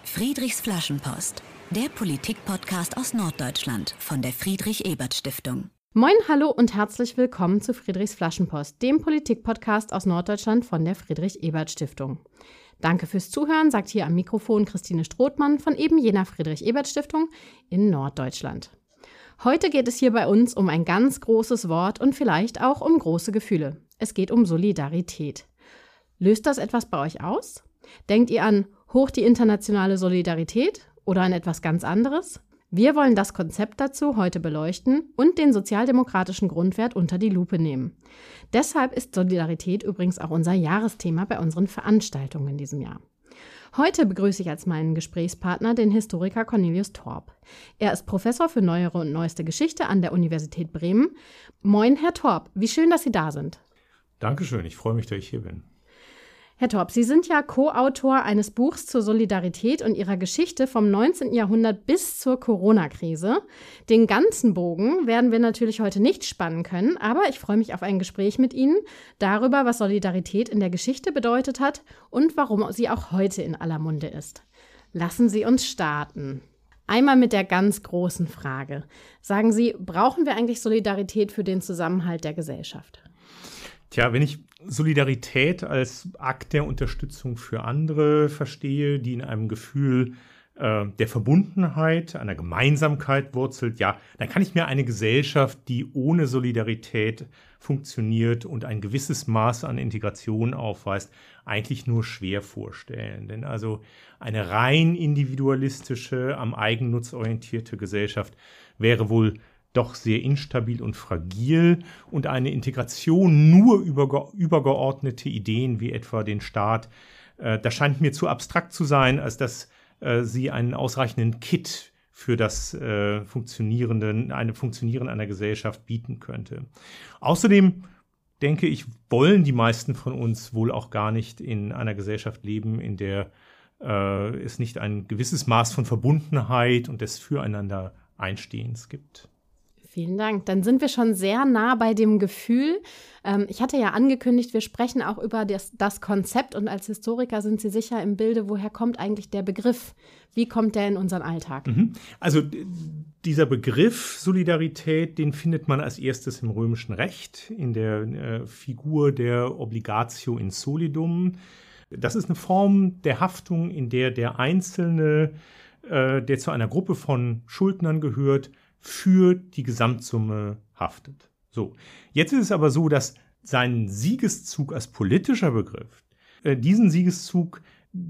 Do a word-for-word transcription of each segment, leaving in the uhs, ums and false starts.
Friedrichs Flaschenpost, der Politik-Podcast aus Norddeutschland von der Friedrich-Ebert-Stiftung. Moin, hallo und herzlich willkommen zu Friedrichs Flaschenpost, dem Politik-Podcast aus Norddeutschland von der Friedrich-Ebert-Stiftung. Danke fürs Zuhören, sagt hier am Mikrofon Christine Strothmann von eben jener Friedrich-Ebert-Stiftung in Norddeutschland. Heute geht es hier bei uns um ein ganz großes Wort und vielleicht auch um große Gefühle. Es geht um Solidarität. Löst das etwas bei euch aus? Denkt ihr an hoch die internationale Solidarität oder an etwas ganz anderes? Wir wollen das Konzept dazu heute beleuchten und den sozialdemokratischen Grundwert unter die Lupe nehmen. Deshalb ist Solidarität übrigens auch unser Jahresthema bei unseren Veranstaltungen in diesem Jahr. Heute begrüße ich als meinen Gesprächspartner den Historiker Cornelius Torp. Er ist Professor für Neuere und Neueste Geschichte an der Universität Bremen. Moin, Herr Torp, wie schön, dass Sie da sind. Dankeschön, ich freue mich, dass ich hier bin. Herr Torp, Sie sind ja Co-Autor eines Buchs zur Solidarität und ihrer Geschichte vom neunzehnten Jahrhundert bis zur Corona-Krise. Den ganzen Bogen werden wir natürlich heute nicht spannen können, aber ich freue mich auf ein Gespräch mit Ihnen darüber, was Solidarität in der Geschichte bedeutet hat und warum sie auch heute in aller Munde ist. Lassen Sie uns starten. Einmal mit der ganz großen Frage. Sagen Sie, brauchen wir eigentlich Solidarität für den Zusammenhalt der Gesellschaft? Tja, wenn ich Solidarität als Akt der Unterstützung für andere verstehe, die in einem Gefühl äh, der Verbundenheit, einer Gemeinsamkeit wurzelt, ja, dann kann ich mir eine Gesellschaft, die ohne Solidarität funktioniert und ein gewisses Maß an Integration aufweist, eigentlich nur schwer vorstellen. Denn also eine rein individualistische, am Eigennutz orientierte Gesellschaft wäre wohl doch sehr instabil und fragil und eine Integration nur über übergeordnete Ideen wie etwa den Staat, äh, das scheint mir zu abstrakt zu sein, als dass äh, sie einen ausreichenden Kit für das äh, Funktionierende, eine Funktionieren einer Gesellschaft bieten könnte. Außerdem denke ich, wollen die meisten von uns wohl auch gar nicht in einer Gesellschaft leben, in der äh, es nicht ein gewisses Maß von Verbundenheit und des Füreinander-Einstehens gibt. Vielen Dank. Dann sind wir schon sehr nah bei dem Gefühl. Ähm, ich hatte ja angekündigt, wir sprechen auch über das, das Konzept und als Historiker sind Sie sicher im Bilde, woher kommt eigentlich der Begriff? Wie kommt der in unseren Alltag? Mhm. Also dieser Begriff Solidarität, den findet man als erstes im römischen Recht in der äh, Figur der Obligatio in solidum. Das ist eine Form der Haftung, in der der Einzelne, äh, der zu einer Gruppe von Schuldnern gehört, für die Gesamtsumme haftet. So, jetzt ist es aber so, dass sein Siegeszug als politischer Begriff, äh, diesen Siegeszug,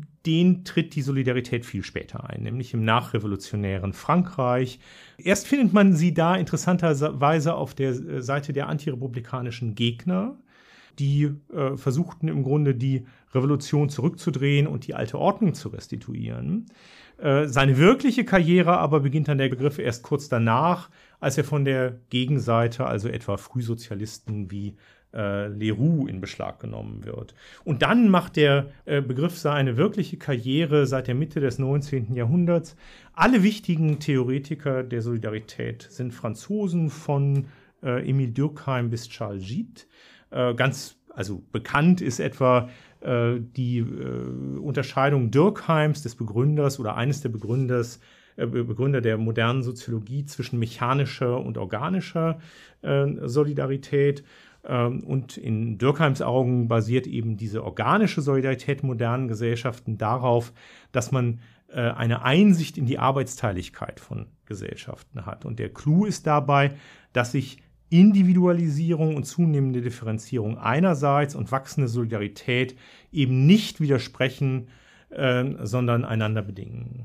den tritt die Solidarität viel später ein, nämlich im nachrevolutionären Frankreich. Erst findet man sie da interessanterweise auf der Seite der antirepublikanischen Gegner, die äh, versuchten im Grunde die Revolution zurückzudrehen und die alte Ordnung zu restituieren. Äh, seine wirkliche Karriere aber beginnt dann der Begriff erst kurz danach, als er von der Gegenseite, also etwa Frühsozialisten wie äh, Leroux, in Beschlag genommen wird. Und dann macht der äh, Begriff seine wirkliche Karriere seit der Mitte des neunzehnten Jahrhunderts. Alle wichtigen Theoretiker der Solidarität sind Franzosen, von äh, Émile Durkheim bis Charles Gide. Äh, ganz also bekannt ist etwa äh, die äh, Unterscheidung Durkheims, des Begründers oder eines der Begründers, äh, Begründer der modernen Soziologie, zwischen mechanischer und organischer äh, Solidarität. Ähm, und in Durkheims Augen basiert eben diese organische Solidarität modernen Gesellschaften darauf, dass man äh, eine Einsicht in die Arbeitsteiligkeit von Gesellschaften hat. Und der Clou ist dabei, dass sich Individualisierung und zunehmende Differenzierung einerseits und wachsende Solidarität eben nicht widersprechen, äh, sondern einander bedingen.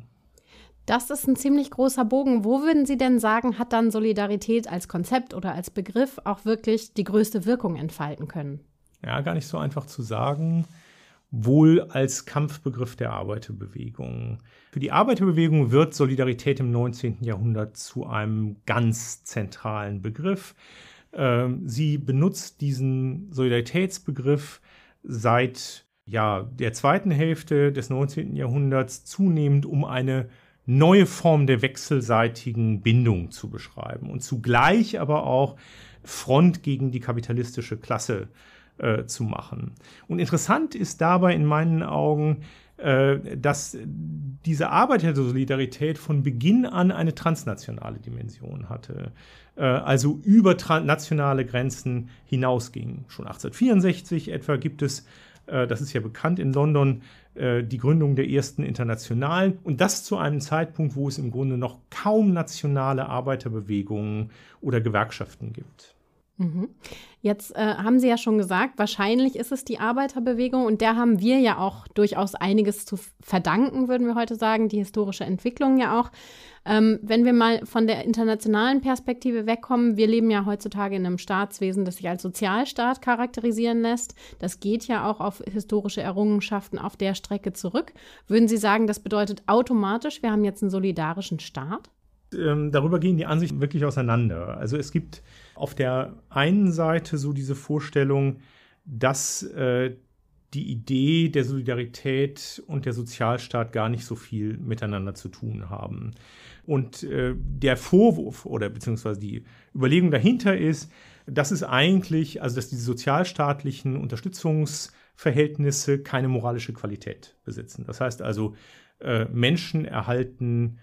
Das ist ein ziemlich großer Bogen. Wo würden Sie denn sagen, hat dann Solidarität als Konzept oder als Begriff auch wirklich die größte Wirkung entfalten können? Ja, gar nicht so einfach zu sagen. Wohl als Kampfbegriff der Arbeiterbewegung. Für die Arbeiterbewegung wird Solidarität im neunzehnten Jahrhundert zu einem ganz zentralen Begriff. Sie benutzt diesen Solidaritätsbegriff seit ja, der zweiten Hälfte des neunzehnten Jahrhunderts zunehmend, um eine neue Form der wechselseitigen Bindung zu beschreiben und zugleich aber auch Front gegen die kapitalistische Klasse äh, zu machen. Und interessant ist dabei in meinen Augen, äh, dass diese Arbeitersolidarität von Beginn an eine transnationale Dimension hatte, äh, also über nationale Grenzen hinausging. Schon achtzehnhundertvierundsechzig etwa gibt es, äh, das ist ja bekannt in London, äh, die Gründung der ersten Internationalen, und das zu einem Zeitpunkt, wo es im Grunde noch kaum nationale Arbeiterbewegungen oder Gewerkschaften gibt. Jetzt äh, haben Sie ja schon gesagt, wahrscheinlich ist es die Arbeiterbewegung, und der haben wir ja auch durchaus einiges zu verdanken, würden wir heute sagen, die historische Entwicklung ja auch. Ähm, wenn wir mal von der internationalen Perspektive wegkommen, wir leben ja heutzutage in einem Staatswesen, das sich als Sozialstaat charakterisieren lässt. Das geht ja auch auf historische Errungenschaften auf der Strecke zurück. Würden Sie sagen, das bedeutet automatisch, wir haben jetzt einen solidarischen Staat? Ähm, darüber gehen die Ansichten wirklich auseinander. Also es gibt auf der einen Seite so diese Vorstellung, dass äh, die Idee der Solidarität und der Sozialstaat gar nicht so viel miteinander zu tun haben. Und äh, der Vorwurf oder beziehungsweise die Überlegung dahinter ist, dass es eigentlich, also dass diese sozialstaatlichen Unterstützungsverhältnisse keine moralische Qualität besitzen. Das heißt also, äh, Menschen erhalten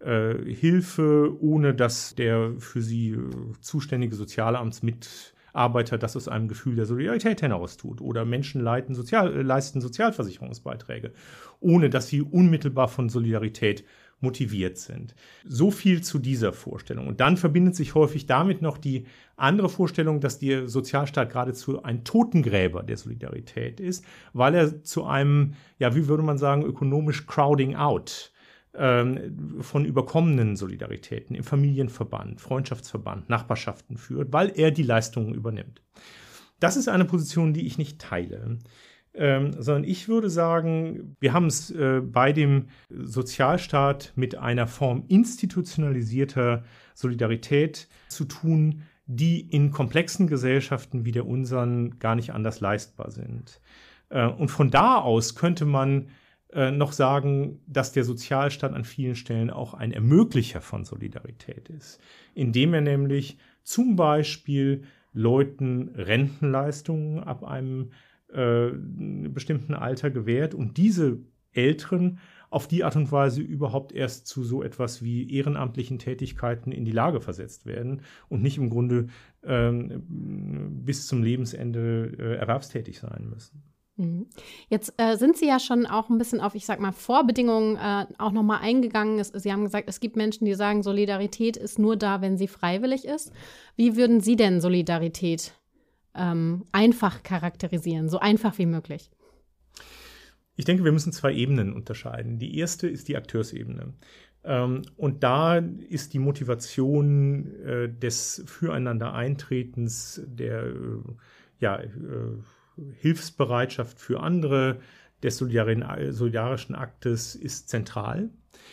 Hilfe, ohne dass der für sie zuständige Sozialamtsmitarbeiter das aus einem Gefühl der Solidarität heraus tut. Oder Menschen leiten Sozial, leisten Sozialversicherungsbeiträge, ohne dass sie unmittelbar von Solidarität motiviert sind. So viel zu dieser Vorstellung. Und dann verbindet sich häufig damit noch die andere Vorstellung, dass der Sozialstaat geradezu ein Totengräber der Solidarität ist, weil er zu einem, ja, wie würde man sagen, ökonomisch Crowding out von überkommenen Solidaritäten im Familienverband, Freundschaftsverband, Nachbarschaften führt, weil er die Leistungen übernimmt. Das ist eine Position, die ich nicht teile, ähm, sondern ich würde sagen, wir haben es äh, bei dem Sozialstaat mit einer Form institutionalisierter Solidarität zu tun, die in komplexen Gesellschaften wie der unseren gar nicht anders leistbar sind. Äh, und von da aus könnte man noch sagen, dass der Sozialstaat an vielen Stellen auch ein Ermöglicher von Solidarität ist, indem er nämlich zum Beispiel Leuten Rentenleistungen ab einem äh, bestimmten Alter gewährt und diese Älteren auf die Art und Weise überhaupt erst zu so etwas wie ehrenamtlichen Tätigkeiten in die Lage versetzt werden und nicht im Grunde äh, bis zum Lebensende äh, erwerbstätig sein müssen. Jetzt äh, sind Sie ja schon auch ein bisschen auf, ich sag mal, Vorbedingungen äh, auch nochmal eingegangen. Es, Sie haben gesagt, es gibt Menschen, die sagen, Solidarität ist nur da, wenn sie freiwillig ist. Wie würden Sie denn Solidarität ähm, einfach charakterisieren, so einfach wie möglich? Ich denke, wir müssen zwei Ebenen unterscheiden. Die erste ist die Akteursebene. Ähm, und da ist die Motivation äh, des Füreinander-Eintretens, der äh, ja äh, Hilfsbereitschaft für andere, des solidarischen Aktes ist zentral.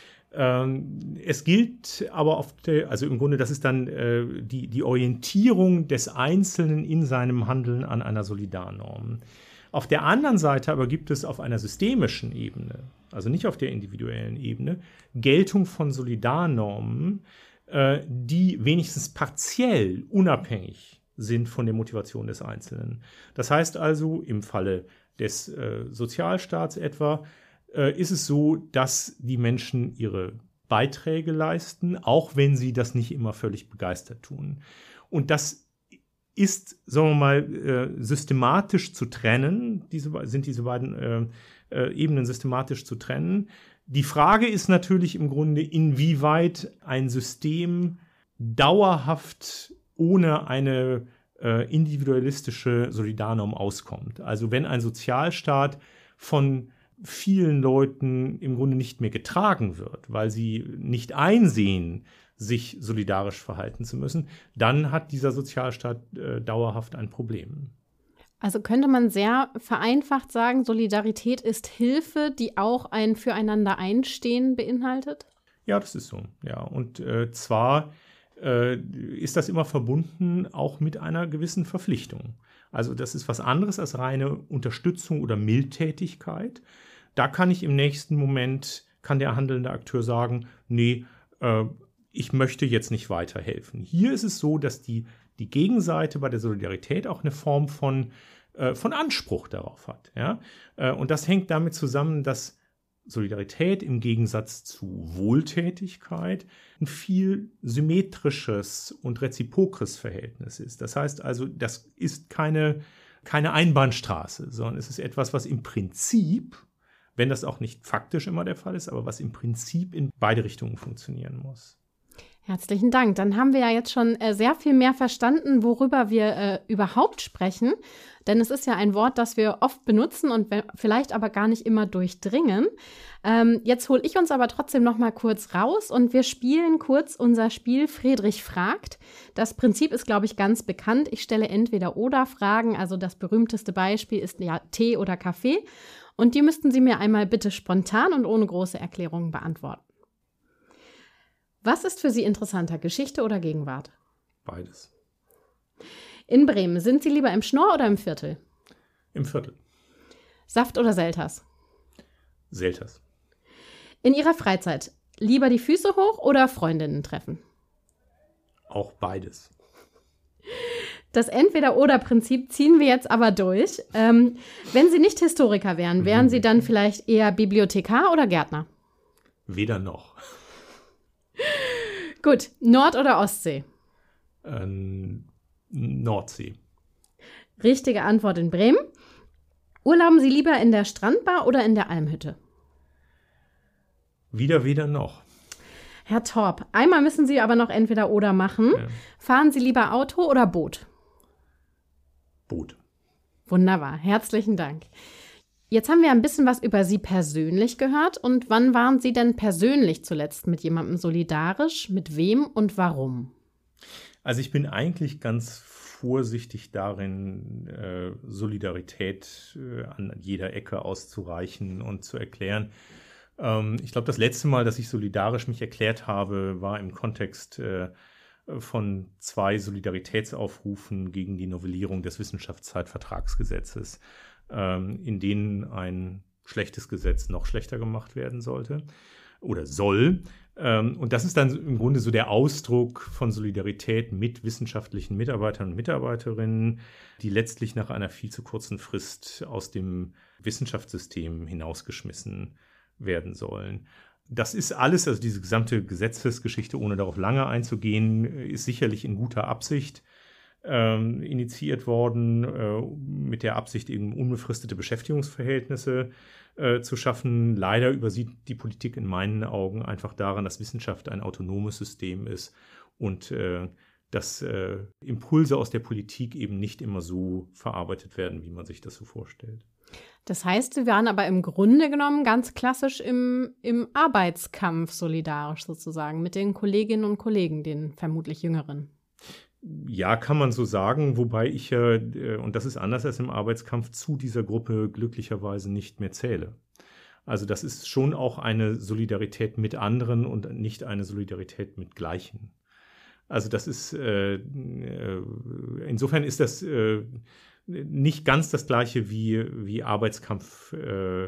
Ähm, es gilt aber auf der, also im Grunde, das ist dann äh, die, die Orientierung des Einzelnen in seinem Handeln an einer Solidarnorm. Auf der anderen Seite aber gibt es auf einer systemischen Ebene, also nicht auf der individuellen Ebene, Geltung von Solidarnormen, äh, die wenigstens partiell unabhängig sind von der Motivation des Einzelnen. Das heißt also, im Falle des äh, Sozialstaats etwa, äh, ist es so, dass die Menschen ihre Beiträge leisten, auch wenn sie das nicht immer völlig begeistert tun. Und das ist, sagen wir mal, äh, systematisch zu trennen, diese, sind diese beiden äh, äh, Ebenen systematisch zu trennen. Die Frage ist natürlich im Grunde, inwieweit ein System dauerhaft ohne eine äh, individualistische Solidarnorm auskommt. Also wenn ein Sozialstaat von vielen Leuten im Grunde nicht mehr getragen wird, weil sie nicht einsehen, sich solidarisch verhalten zu müssen, dann hat dieser Sozialstaat äh, dauerhaft ein Problem. Also könnte man sehr vereinfacht sagen, Solidarität ist Hilfe, die auch ein Füreinander-Einstehen beinhaltet? Ja, das ist so. Ja, und äh, zwar äh, ist das immer verbunden auch mit einer gewissen Verpflichtung. Also das ist was anderes als reine Unterstützung oder Mildtätigkeit. Da kann ich im nächsten Moment, kann der handelnde Akteur sagen, nee, äh, ich möchte jetzt nicht weiterhelfen. Hier ist es so, dass die, die Gegenseite bei der Solidarität auch eine Form von, äh, von Anspruch darauf hat. Ja? Äh, und das hängt damit zusammen, dass Solidarität im Gegensatz zu Wohltätigkeit ein viel symmetrisches und rezipokres Verhältnis ist. Das heißt also, das ist keine, keine Einbahnstraße, sondern es ist etwas, was im Prinzip, wenn das auch nicht faktisch immer der Fall ist, aber was im Prinzip in beide Richtungen funktionieren muss. Herzlichen Dank. Dann haben wir ja jetzt schon äh, sehr viel mehr verstanden, worüber wir äh, überhaupt sprechen. Denn es ist ja ein Wort, das wir oft benutzen und we- vielleicht aber gar nicht immer durchdringen. Ähm, jetzt hole ich uns aber trotzdem noch mal kurz raus und wir spielen kurz unser Spiel Friedrich fragt. Das Prinzip ist, glaube ich, ganz bekannt. Ich stelle Entweder-Oder-Fragen. Also das berühmteste Beispiel ist ja Tee oder Kaffee. Und die müssten Sie mir einmal bitte spontan und ohne große Erklärungen beantworten. Was ist für Sie interessanter, Geschichte oder Gegenwart? Beides. In Bremen, sind Sie lieber im Schnorr oder im Viertel? Im Viertel. Saft oder Selters? Selters. In Ihrer Freizeit, lieber die Füße hoch oder Freundinnen treffen? Auch beides. Das Entweder-Oder-Prinzip ziehen wir jetzt aber durch. Ähm, wenn Sie nicht Historiker wären, wären Sie dann vielleicht eher Bibliothekar oder Gärtner? Weder noch. Gut, Nord- oder Ostsee? Ähm, Nordsee. Richtige Antwort in Bremen. Urlauben Sie lieber in der Strandbar oder in der Almhütte? Wieder, weder noch. Herr Torp, einmal müssen Sie aber noch entweder oder machen. Ja. Fahren Sie lieber Auto oder Boot? Boot. Wunderbar, herzlichen Dank. Jetzt haben wir ein bisschen was über Sie persönlich gehört. Und wann waren Sie denn persönlich zuletzt mit jemandem solidarisch? Mit wem und warum? Also ich bin eigentlich ganz vorsichtig darin, äh, Solidarität äh, an jeder Ecke auszureichen und zu erklären. Ähm, ich glaube, das letzte Mal, dass ich solidarisch mich erklärt habe, war im Kontext äh, von zwei Solidaritätsaufrufen gegen die Novellierung des Wissenschaftszeitvertragsgesetzes, ähm, in denen ein schlechtes Gesetz noch schlechter gemacht werden sollte oder soll. Ähm, und das ist dann im Grunde so der Ausdruck von Solidarität mit wissenschaftlichen Mitarbeitern und Mitarbeiterinnen, die letztlich nach einer viel zu kurzen Frist aus dem Wissenschaftssystem hinausgeschmissen werden sollen. Das ist alles, also diese gesamte Gesetzesgeschichte, ohne darauf lange einzugehen, ist sicherlich in guter Absicht ähm, initiiert worden, äh, mit der Absicht, eben unbefristete Beschäftigungsverhältnisse äh, zu schaffen. Leider übersieht die Politik in meinen Augen einfach daran, dass Wissenschaft ein autonomes System ist und äh, dass äh, Impulse aus der Politik eben nicht immer so verarbeitet werden, wie man sich das so vorstellt. Das heißt, Sie waren aber im Grunde genommen ganz klassisch im, im Arbeitskampf solidarisch sozusagen mit den Kolleginnen und Kollegen, den vermutlich Jüngeren. Ja, kann man so sagen, wobei ich ja, und das ist anders als im Arbeitskampf, zu dieser Gruppe glücklicherweise nicht mehr zähle. Also das ist schon auch eine Solidarität mit anderen und nicht eine Solidarität mit Gleichen. Also das ist, äh, insofern ist das äh, nicht ganz das Gleiche wie, wie Arbeitskampf äh,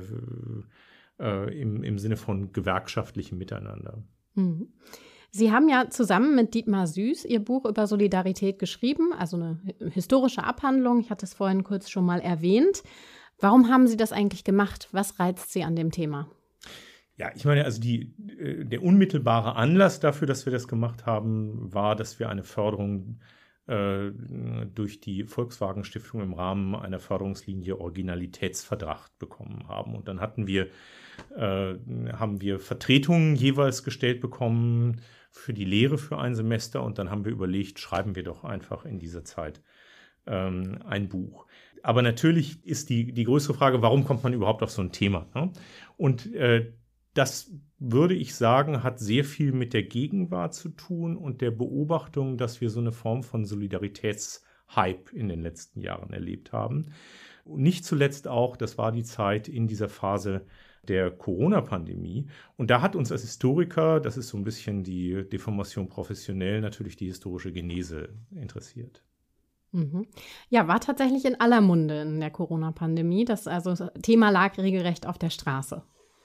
äh, im, im Sinne von gewerkschaftlichem Miteinander. Mhm. Sie haben ja zusammen mit Dietmar Süß Ihr Buch über Solidarität geschrieben, also eine historische Abhandlung. Ich hatte es vorhin kurz schon mal erwähnt. Warum haben Sie das eigentlich gemacht? Was reizt Sie an dem Thema? Ja, ich meine, also die, der unmittelbare Anlass dafür, dass wir das gemacht haben, war, dass wir eine Förderung äh, durch die Volkswagen Stiftung im Rahmen einer Förderungslinie Originalitätsverdacht bekommen haben. Und dann hatten wir, äh, haben wir Vertretungen jeweils gestellt bekommen für die Lehre für ein Semester. Und dann haben wir überlegt, schreiben wir doch einfach in dieser Zeit ähm, ein Buch. Aber natürlich ist die, die größere Frage, warum kommt man überhaupt auf so ein Thema? Ne? Und äh, das, würde ich sagen, hat sehr viel mit der Gegenwart zu tun und der Beobachtung, dass wir so eine Form von Solidaritätshype in den letzten Jahren erlebt haben. Und nicht zuletzt auch, das war die Zeit in dieser Phase der Corona-Pandemie. Und da hat uns als Historiker, das ist so ein bisschen die Deformation professionell, natürlich die historische Genese interessiert. Mhm. Ja, war tatsächlich in aller Munde in der Corona-Pandemie. Das also das Thema lag regelrecht auf der Straße.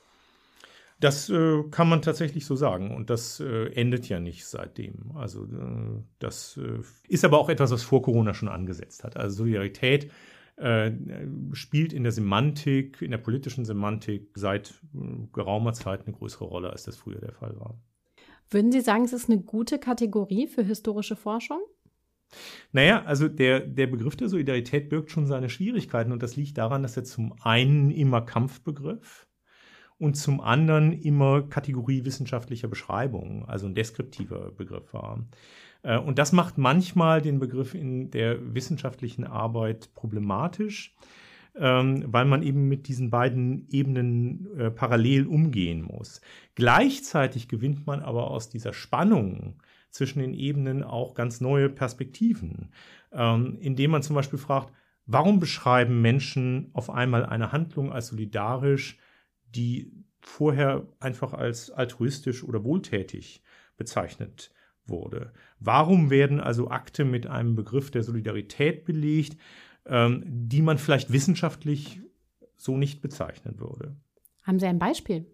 Das äh, kann man tatsächlich so sagen und das äh, endet ja nicht seitdem. Also äh, das äh, ist aber auch etwas, was vor Corona schon angesetzt hat. Also Solidarität äh, spielt in der Semantik, in der politischen Semantik seit äh, geraumer Zeit eine größere Rolle, als das früher der Fall war. Würden Sie sagen, es ist eine gute Kategorie für historische Forschung? Naja, also der, der Begriff der Solidarität birgt schon seine Schwierigkeiten und das liegt daran, dass er zum einen immer Kampfbegriff und zum anderen immer Kategorie wissenschaftlicher Beschreibung, also ein deskriptiver Begriff war. Und das macht manchmal den Begriff in der wissenschaftlichen Arbeit problematisch, weil man eben mit diesen beiden Ebenen parallel umgehen muss. Gleichzeitig gewinnt man aber aus dieser Spannung zwischen den Ebenen auch ganz neue Perspektiven, indem man zum Beispiel fragt, warum beschreiben Menschen auf einmal eine Handlung als solidarisch, die vorher einfach als altruistisch oder wohltätig bezeichnet wurde. Warum werden also Akte mit einem Begriff der Solidarität belegt, ähm, die man vielleicht wissenschaftlich so nicht bezeichnen würde? Haben Sie ein Beispiel?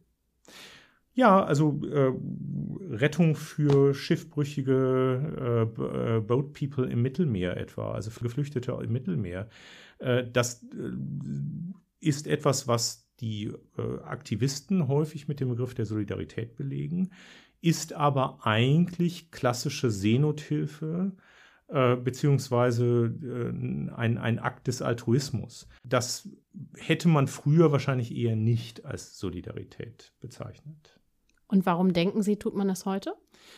Ja, also äh, Rettung für schiffbrüchige äh, Boat People im Mittelmeer etwa, also für Geflüchtete im Mittelmeer. Äh, das äh, ist etwas, was die äh, Aktivisten häufig mit dem Begriff der Solidarität belegen, ist aber eigentlich klassische Seenothilfe äh, beziehungsweise äh, ein, ein Akt des Altruismus. Das hätte man früher wahrscheinlich eher nicht als Solidarität bezeichnet. Und warum denken Sie, tut man das heute?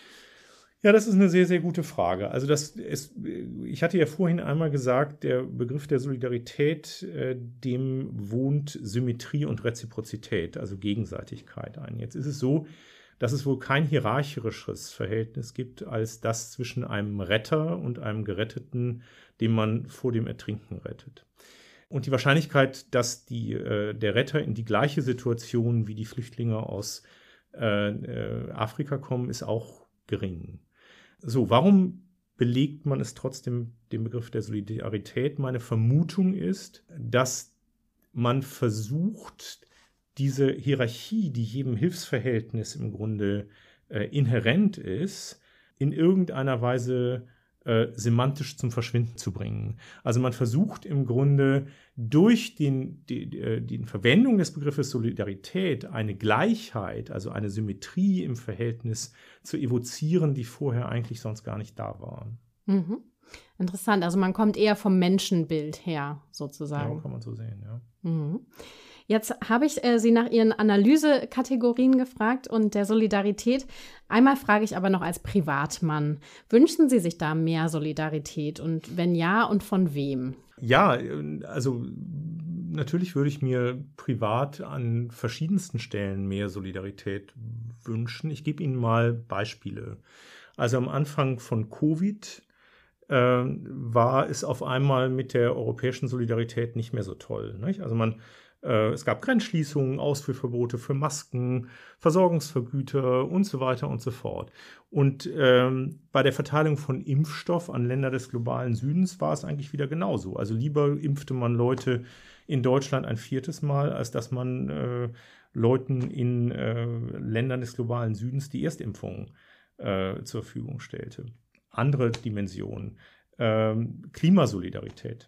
Ja, das ist eine sehr, sehr gute Frage. Also das ist, ich hatte ja vorhin einmal gesagt, der Begriff der Solidarität, äh, dem wohnt Symmetrie und Reziprozität, also Gegenseitigkeit ein. Jetzt ist es so, dass es wohl kein hierarchischeres Verhältnis gibt als das zwischen einem Retter und einem Geretteten, den man vor dem Ertrinken rettet. Und die Wahrscheinlichkeit, dass die, äh, der Retter in die gleiche Situation wie die Flüchtlinge aus äh, äh, Afrika kommen, ist auch gering. So, warum belegt man es trotzdem den Begriff der Solidarität? Meine Vermutung ist, dass man versucht, diese Hierarchie, die jedem Hilfsverhältnis im Grunde äh, inhärent ist, in irgendeiner Weise äh, semantisch zum Verschwinden zu bringen. Also man versucht im Grunde durch den, die, die Verwendung des Begriffes Solidarität eine Gleichheit, also eine Symmetrie im Verhältnis zu evozieren, die vorher eigentlich sonst gar nicht da war. Mhm. Interessant, also man kommt eher vom Menschenbild her, sozusagen. Ja, kann man so sehen, ja. Mhm. Jetzt habe ich äh, Sie nach Ihren Analysekategorien gefragt und der Solidarität. Einmal frage ich aber noch als Privatmann, wünschen Sie sich da mehr Solidarität und wenn ja, und von wem? Ja, also natürlich würde ich mir privat an verschiedensten Stellen mehr Solidarität wünschen. Ich gebe Ihnen mal Beispiele. Also am Anfang von Covid äh, war es auf einmal mit der europäischen Solidarität nicht mehr so toll, nicht? Also man Es gab Grenzschließungen, Ausfuhrverbote für Masken, Versorgungsvergüter und so weiter und so fort. Und ähm, bei der Verteilung von Impfstoff an Länder des globalen Südens war es eigentlich wieder genauso. Also lieber impfte man Leute in Deutschland ein viertes Mal, als dass man äh, Leuten in äh, Ländern des globalen Südens die Erstimpfung äh, zur Verfügung stellte. Andere Dimensionen. Ähm, Klimasolidarität.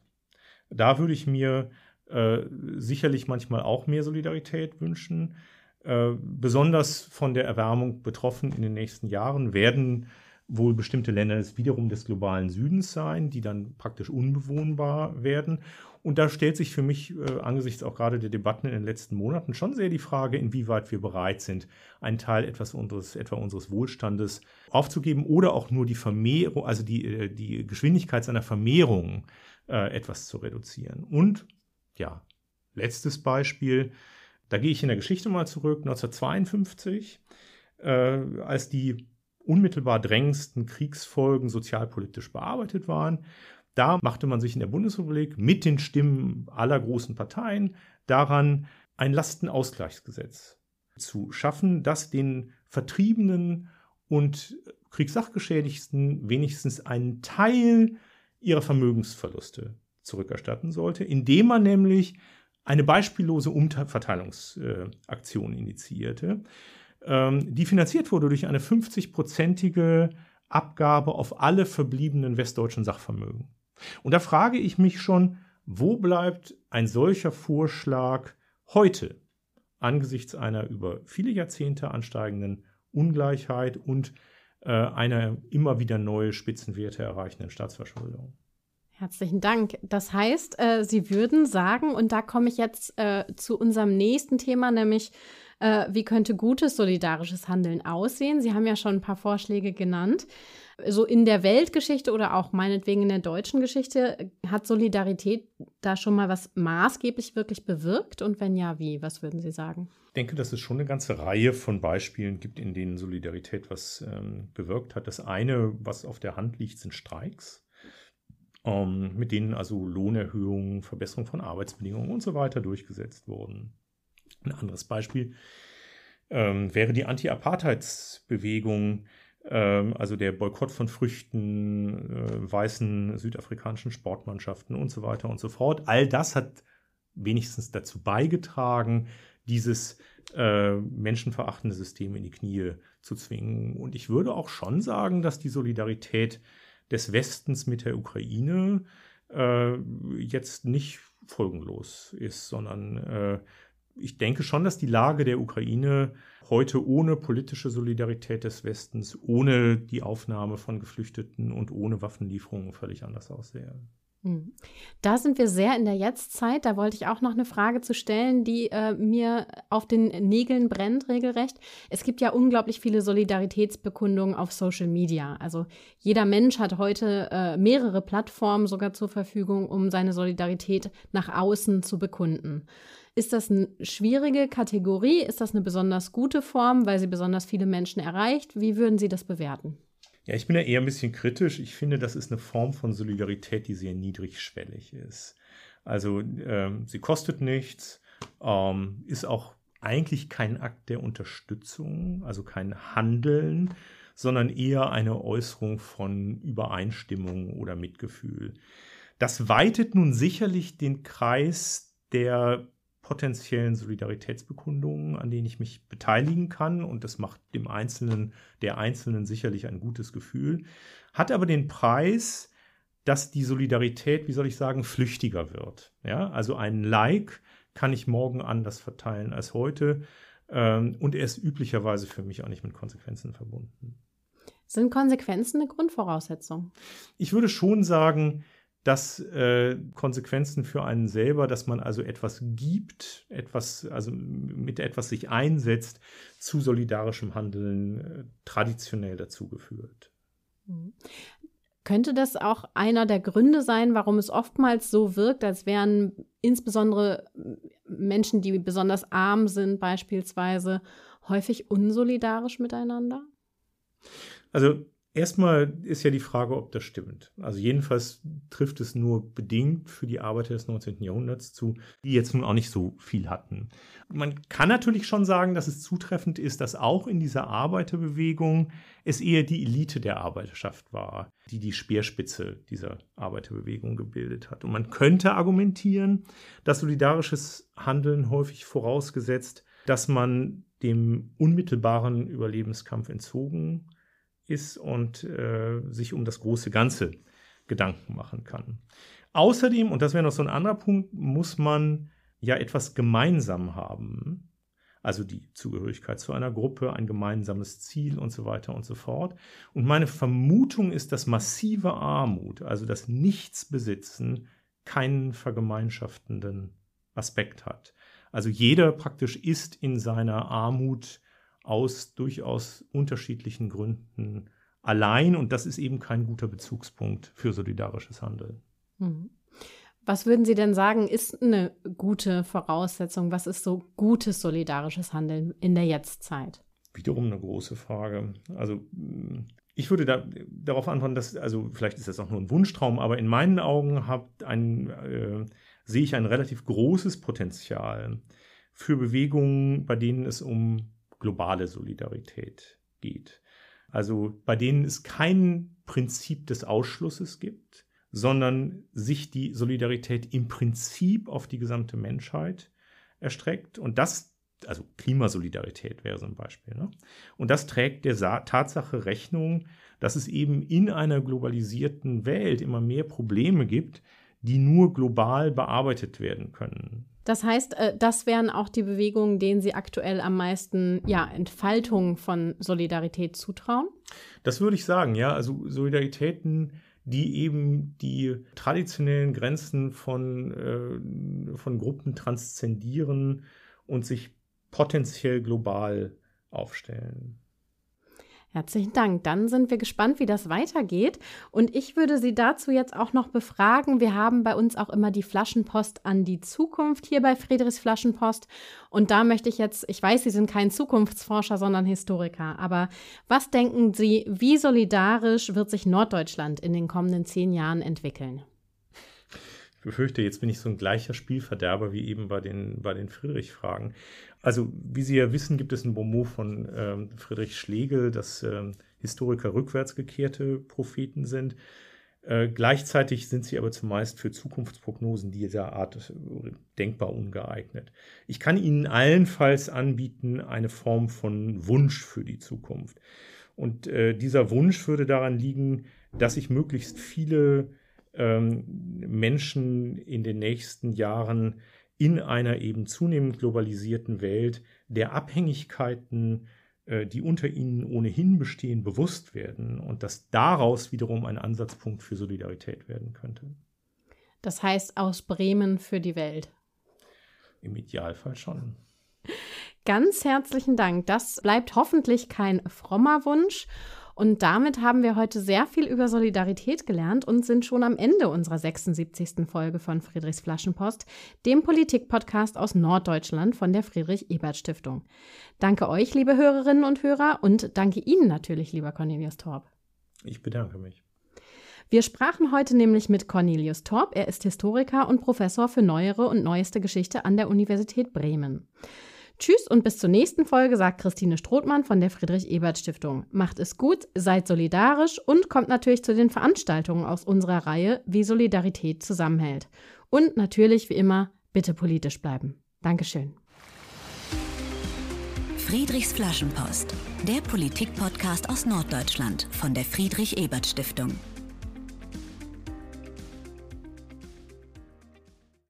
Da würde ich mir Äh, sicherlich manchmal auch mehr Solidarität wünschen. Äh, besonders von der Erwärmung betroffen in den nächsten Jahren werden wohl bestimmte Länder des, wiederum des globalen Südens sein, die dann praktisch unbewohnbar werden. Und da stellt sich für mich äh, angesichts auch gerade der Debatten in den letzten Monaten schon sehr die Frage, inwieweit wir bereit sind, einen Teil etwas unseres, etwa unseres Wohlstandes aufzugeben oder auch nur die Vermehrung, also die, die Geschwindigkeit seiner Vermehrung äh, etwas zu reduzieren. Und ja, letztes Beispiel, da gehe ich in der Geschichte mal zurück, neunzehnhundertzweiundfünfzig, äh, als die unmittelbar drängendsten Kriegsfolgen sozialpolitisch bearbeitet waren. Da machte man sich in der Bundesrepublik mit den Stimmen aller großen Parteien daran, ein Lastenausgleichsgesetz zu schaffen, das den Vertriebenen und Kriegssachgeschädigten wenigstens einen Teil ihrer Vermögensverluste zurückerstatten sollte, indem man nämlich eine beispiellose Umverteilungsaktion äh, initiierte, ähm, die finanziert wurde durch eine fünfzig-prozentige Abgabe auf alle verbliebenen westdeutschen Sachvermögen. Und da frage ich mich schon, Wo bleibt ein solcher Vorschlag heute angesichts einer über viele Jahrzehnte ansteigenden Ungleichheit und äh, einer immer wieder neue Spitzenwerte erreichenden Staatsverschuldung? Herzlichen Dank. Das heißt, äh, Sie würden sagen, und da komme ich jetzt äh, zu unserem nächsten Thema, nämlich äh, wie könnte gutes solidarisches Handeln aussehen? Sie haben ja schon ein paar Vorschläge genannt. So in der Weltgeschichte oder auch meinetwegen in der deutschen Geschichte, hat Solidarität da schon mal was maßgeblich wirklich bewirkt? Und wenn ja, wie? Was würden Sie sagen? Ich denke, dass es schon eine ganze Reihe von Beispielen gibt, in denen Solidarität was ähm, bewirkt hat. Das eine, was auf der Hand liegt, sind Streiks, ähm, mit denen also Lohnerhöhungen, Verbesserung von Arbeitsbedingungen und so weiter durchgesetzt wurden. Ein anderes Beispiel ähm, wäre die Anti-Apartheidsbewegung, also der Boykott von Früchten, äh, weißen südafrikanischen Sportmannschaften und so weiter und so fort. All das hat wenigstens dazu beigetragen, dieses äh, menschenverachtende System in die Knie zu zwingen. Und ich würde auch schon sagen, dass die Solidarität des Westens mit der Ukraine äh, jetzt nicht folgenlos ist, sondern äh, ich denke schon, dass die Lage der Ukraine heute ohne politische Solidarität des Westens, ohne die Aufnahme von Geflüchteten und ohne Waffenlieferungen völlig anders aussähe. Da sind wir sehr in der Jetztzeit. Da wollte ich auch noch eine Frage zu stellen, die äh, mir auf den Nägeln brennt, regelrecht. Es gibt ja unglaublich viele Solidaritätsbekundungen auf Social Media. Also jeder Mensch hat heute äh, mehrere Plattformen sogar zur Verfügung, um seine Solidarität nach außen zu bekunden. Ist das eine schwierige Kategorie? Ist das eine besonders gute Form, weil sie besonders viele Menschen erreicht? Wie würden Sie das bewerten? Ja, ich bin da eher ein bisschen kritisch. Ich finde, das ist eine Form von Solidarität, die sehr niedrigschwellig ist. Also ähm, sie kostet nichts, ähm, ist auch eigentlich kein Akt der Unterstützung, also kein Handeln, sondern eher eine Äußerung von Übereinstimmung oder Mitgefühl. Das weitet nun sicherlich den Kreis der potenziellen Solidaritätsbekundungen, an denen ich mich beteiligen kann. Und das macht dem Einzelnen, der Einzelnen sicherlich ein gutes Gefühl. Hat aber den Preis, dass die Solidarität, wie soll ich sagen, flüchtiger wird. Ja, also ein Like kann ich morgen anders verteilen als heute. Ähm, und er ist üblicherweise für mich auch nicht mit Konsequenzen verbunden. Sind Konsequenzen eine Grundvoraussetzung? Ich würde schon sagen, dass äh, Konsequenzen für einen selber, dass man also etwas gibt, etwas, also mit etwas sich einsetzt, zu solidarischem Handeln äh, traditionell dazu geführt. Mhm. Könnte das auch einer der Gründe sein, warum es oftmals so wirkt, als wären insbesondere Menschen, die besonders arm sind, beispielsweise häufig unsolidarisch miteinander? Also erstmal ist ja die Frage, ob das stimmt. Also jedenfalls trifft es nur bedingt für die Arbeiter des neunzehnten Jahrhunderts zu, die jetzt nun auch nicht so viel hatten. Man kann natürlich schon sagen, dass es zutreffend ist, dass auch in dieser Arbeiterbewegung es eher die Elite der Arbeiterschaft war, die die Speerspitze dieser Arbeiterbewegung gebildet hat. Und man könnte argumentieren, dass solidarisches Handeln häufig vorausgesetzt, dass man dem unmittelbaren Überlebenskampf entzogen ist und äh, sich um das große Ganze Gedanken machen kann. Außerdem, und das wäre noch so ein anderer Punkt, muss man ja etwas gemeinsam haben, also die Zugehörigkeit zu einer Gruppe, ein gemeinsames Ziel und so weiter und so fort. Und meine Vermutung ist, dass massive Armut, also das Nichtsbesitzen, keinen vergemeinschaftenden Aspekt hat. Also jeder praktisch ist in seiner Armut aus durchaus unterschiedlichen Gründen allein. Und das ist eben kein guter Bezugspunkt für solidarisches Handeln. Was würden Sie denn sagen, ist eine gute Voraussetzung? Was ist so gutes solidarisches Handeln in der Jetztzeit? Wiederum eine große Frage. Also ich würde da, darauf antworten, dass, also vielleicht ist das auch nur ein Wunschtraum, aber in meinen Augen hat ein, äh, sehe ich ein relativ großes Potenzial für Bewegungen, bei denen es um globale Solidarität geht. Also bei denen es kein Prinzip des Ausschlusses gibt, sondern sich die Solidarität im Prinzip auf die gesamte Menschheit erstreckt. Und das, also Klimasolidarität wäre so ein Beispiel, ne? Und das trägt der Sa- Tatsache Rechnung, dass es eben in einer globalisierten Welt immer mehr Probleme gibt, die nur global bearbeitet werden können. Das heißt, das wären auch die Bewegungen, denen Sie aktuell am meisten ja, Entfaltung von Solidarität zutrauen? Das würde ich sagen, ja. Also Solidaritäten, die eben die traditionellen Grenzen von, äh, von Gruppen transzendieren und sich potenziell global aufstellen. Herzlichen Dank. Dann sind wir gespannt, wie das weitergeht. Und ich würde Sie dazu jetzt auch noch befragen. Wir haben bei uns auch immer die Flaschenpost an die Zukunft hier bei Friedrichs Flaschenpost. Und da möchte ich jetzt, ich weiß, Sie sind kein Zukunftsforscher, sondern Historiker. Aber was denken Sie, wie solidarisch wird sich Norddeutschland in den kommenden zehn Jahren entwickeln? Ich befürchte, jetzt bin ich so ein gleicher Spielverderber wie eben bei den, bei den Friedrich-Fragen. Also, wie Sie ja wissen, gibt es ein Bonmot von ähm, Friedrich Schlegel, dass ähm, Historiker rückwärtsgekehrte Propheten sind. Äh, gleichzeitig sind sie aber zumeist für Zukunftsprognosen dieser Art äh, denkbar ungeeignet. Ich kann Ihnen allenfalls anbieten eine Form von Wunsch für die Zukunft. Und äh, dieser Wunsch würde daran liegen, dass sich möglichst viele ähm, Menschen in den nächsten Jahren in einer eben zunehmend globalisierten Welt der Abhängigkeiten, äh, die unter ihnen ohnehin bestehen, bewusst werden und dass daraus wiederum ein Ansatzpunkt für Solidarität werden könnte. Das heißt aus Bremen für die Welt? Im Idealfall schon. Ganz herzlichen Dank. Das bleibt hoffentlich kein frommer Wunsch. Und damit haben wir heute sehr viel über Solidarität gelernt und sind schon am Ende unserer sechsundsiebzigsten Folge von Friedrichs Flaschenpost, dem Politik-Podcast aus Norddeutschland von der Friedrich-Ebert-Stiftung. Danke euch, liebe Hörerinnen und Hörer, und danke Ihnen natürlich, lieber Cornelius Torp. Ich bedanke mich. Wir sprachen heute nämlich mit Cornelius Torp. Er ist Historiker und Professor für neuere und neueste Geschichte an der Universität Bremen. Tschüss und bis zur nächsten Folge, sagt Christine Strothmann von der Friedrich-Ebert-Stiftung. Macht es gut, seid solidarisch und kommt natürlich zu den Veranstaltungen aus unserer Reihe, wie Solidarität zusammenhält. Und natürlich, wie immer, bitte politisch bleiben. Dankeschön. Friedrichs Flaschenpost, der Politik-Podcast aus Norddeutschland von der Friedrich-Ebert-Stiftung.